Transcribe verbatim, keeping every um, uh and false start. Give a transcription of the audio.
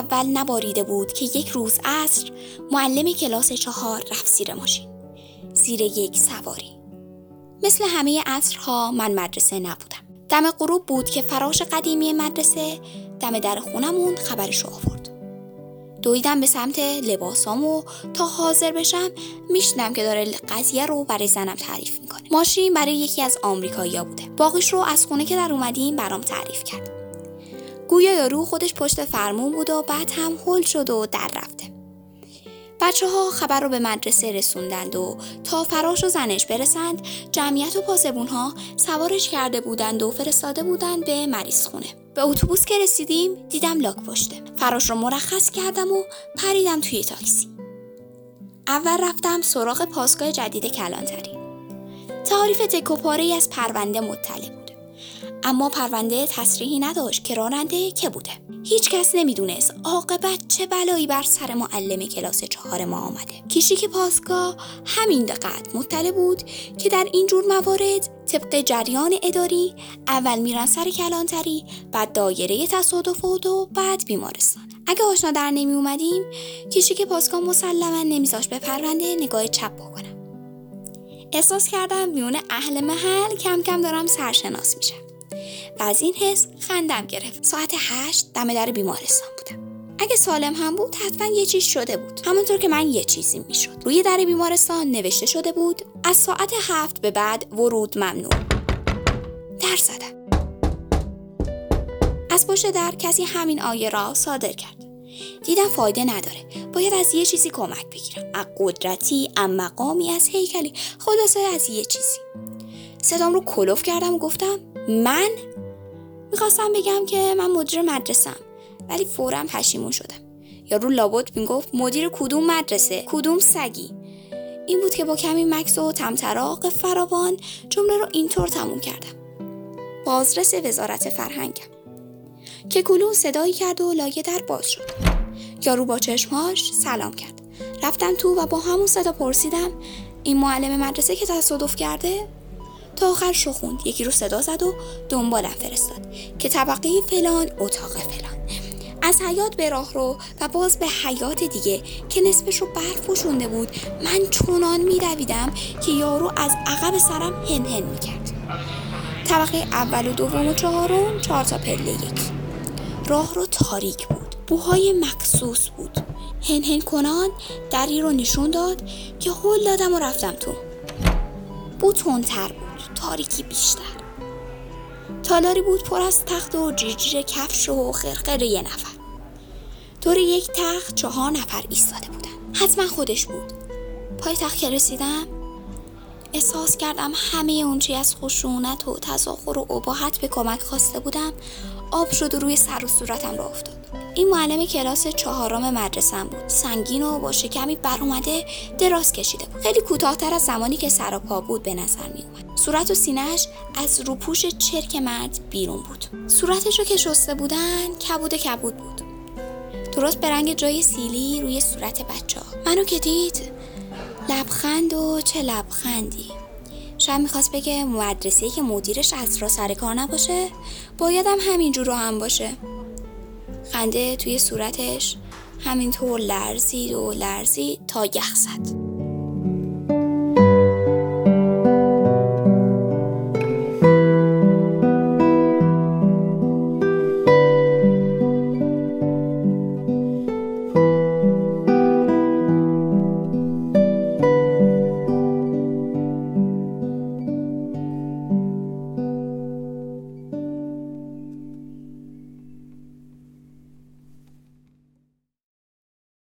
اول نباریده بود که یک روز عصر معلم کلاس چهار رفت زیر ماشین، زیر یک سواری. مثل همه عصرها من مدرسه نبودم. دم غروب بود که فراش قدیمی مدرسه دم در خونمون خبرش رو آورد. دویدم به سمت لباسام و تا حاضر بشم میشنم که داره قضیه رو برای زنم تعریف میکنه. ماشین برای یکی از آمریکایی‌ها بوده. باقیش رو از خونه که در اومدیم برام تعریف کرد. گویا یارو خودش پشت فرمون بود و بعد هم هول شد و در رفته. بچه ها خبر رو به مدرسه رسوندند و تا فراش و زنش برسند جمعیت و پاسبون ها سوارش کرده بودند و فرستاده بودند به مریض خونه. به اتوبوس که رسیدیم دیدم لاک پشته. فراش رو مرخص کردم و پریدم توی تاکسی. اول رفتم سراغ پاسگاه جدید کلانتری. تعریف تک و پاره‌ای از پرونده مطلع بود. اما پرونده تصریحی نداشت که راننده که بوده. هیچ کس نمیدونست عاقبت چه بلایی بر سر معلم کلاس چهار ما آمده. کشیک پاسگاه همین دقت مطلع بود که در این جور موارد طبق جریان اداری اول میرن سر کلانتری، بعد دایره تصادفات و بعد بیمارستان. اگه آشنا در نمی اومدیم کشیک پاسگاه مسلما نمیذاش به پرونده نگاه چپ بکنم. احساس کردم میونه اهل محل کم کم دارم سرشناس میشم و از این حس خندم گرفت. ساعت هشت دم در بیمارستان بودم. اگه سالم هم بود حتما یه چیز شده بود، همونطور که من یه چیزی میشد. روی در بیمارستان نوشته شده بود از ساعت هفت به بعد ورود ممنوع. در زدم. از پشت در کسی همین آیه را صادر کرد. دیدم فایده نداره، باید از یه چیزی کمک بگیرم، از قدرتی، از مقامی، از هیکلی، خلاصه از یه چیزی. صدام رو کلوف کردم و گفتم من میخواستم بگم که من مدیر مدرسه‌ام، ولی فوراً پشیمون شدم. یارو لابد میگفت مدیر کدوم مدرسه، کدوم سگی. این بود که با کمی مکث و طمطراق فراوان جمله رو اینطور تموم کردم: بازرس وزارت فرهنگم. که کلون صدایی کرد و لایه در باز شد. یارو با چشمهاش سلام کرد. رفتم تو و با همون صدا پرسیدم این معلم مدرسه که تصادف کرده؟ تا آخر شو خوند. یکی رو صدا زد و دنبالم فرستاد که طبقه فلان، اتاق فلان. از حیاط به راه رو و باز به حیاط دیگه که نصفش رو برف پوشونده بود. من چونان می‌دویدم که یارو از عقب سرم هن هن می‌کرد. طبقه اول و دوم و چهارم، چهار تا پله یک. راه رو تاریک بود. بوهای مخصوص بود. هن هن کنان دری رو نشون داد که هل دادم و رفتم تو. بو تندتر بود، تاریکی بیشتر. تالاری بود پر از تخت و جیرجیر کفش و خرقه یه نفر. دور یک تخت چهار نفر ایستاده بودن. حتما خودش بود. پای تخت که رسیدم احساس کردم همه اونچه از خشونت و تظاهر و اباحت به کمک خواسته بودم آب شد و روی سر و صورتم را افتاد. این معلم کلاس چهارم مدرسه‌ام بود. سنگین و با شکمی بر اومده دراز کشیده بود. خیلی کوتاه‌تر از زمانی که سر و پا بود به نظر می اومد. صورت و سینه‌اش از روپوش چرک مرد بیرون بود. صورتش رو که شسته بودن کبود کبود بود. درست به رنگ جای سیلی روی صورت بچه‌ها. منو که دید لبخند و چه لبخندی. شاید میخواست بگه مدرسه‌ای که مدیرش از را سر کار نباشه بایدم همینجور رو هم باشه. خنده توی صورتش همینطور لرزید و لرزید تا یخ زد.